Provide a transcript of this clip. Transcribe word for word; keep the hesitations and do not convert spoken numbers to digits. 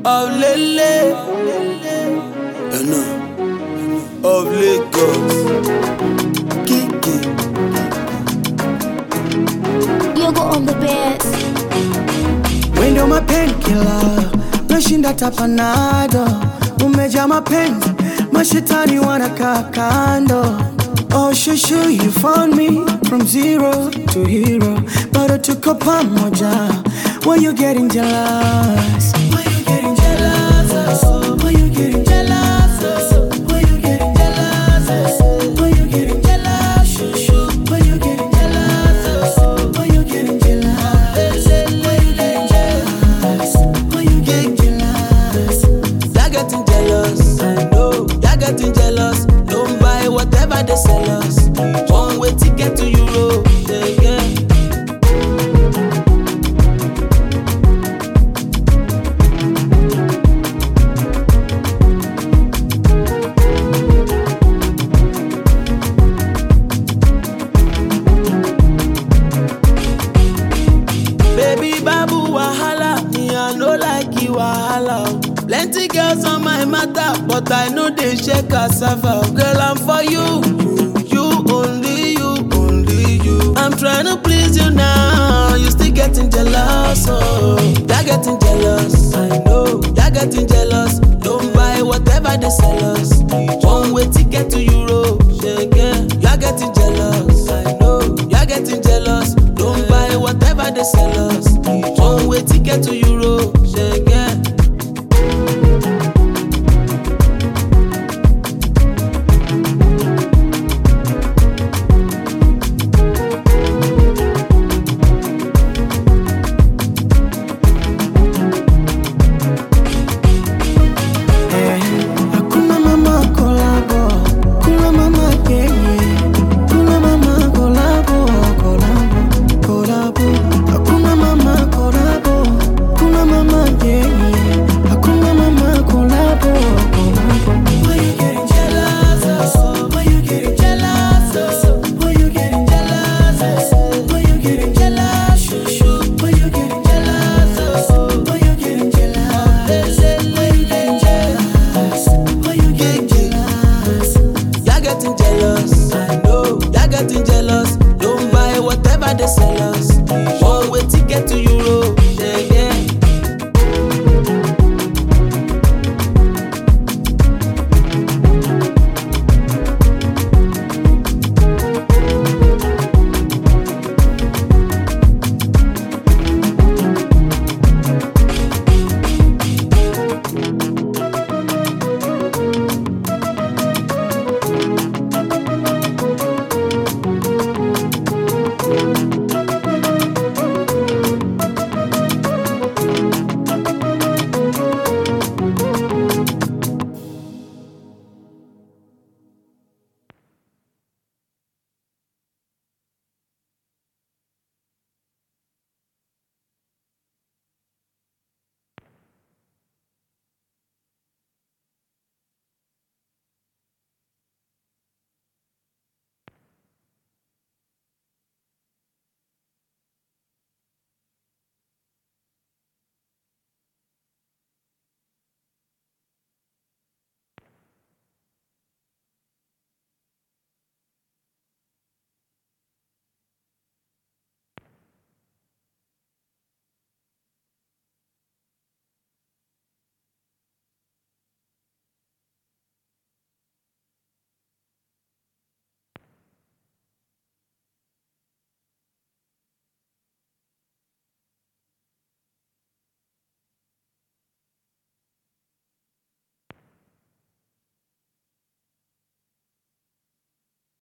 of Lele, you know, of Lagos, Kiki. You go on the best. When you're my painkiller, nashinda tapanado. Umeja mapenzi, mashetani wanakaa kando. Oh shushu, you found me from zero to hero. Bado tuko pamoja. Why you getting jealous? Why you getting jealous? Why you getting jealous? Why you getting jealous? Why you getting jealous? Shushu, why you getting jealous? Why you getting jealous? Why you getting jealous? Why you getting jealous? They're getting jealous, I know. They're getting jealous. Don't buy whatever they sell us. One way ticket to Europe, yeah, yeah. Baby babu wahala, me I no like you wahala. Plenty girls on my matter, but I know they shake cassava. Girl, I'm for you, you only you, only you. I'm trying to please you now, you still getting jealous. Oh, they're getting jealous, I know. They're getting jealous. Don't buy whatever they sell us. One way ticket to Europe, yeah, yeah. You're getting jealous, I know. You're getting jealous. Don't buy whatever they sell us. One way ticket to Europe, yeah, yeah. Hakuna mama kolabo, kuna mama yeye, kuna mama kolabo, kolabo, kolabo. Hakuna mama kolabo, kuna mama yeye, hakuna mama kolabo, kolabo. Why you getting jealous? Why you getting jealous? Why you getting jealous? Why you getting jealous? Shushu, why you getting jealous? Why you getting jealous? Why you getting jealous? Why you getting jealous? You're getting jealous, I know. You're getting jealous. Don't buy whatever they sell us. One way ticket to Europe.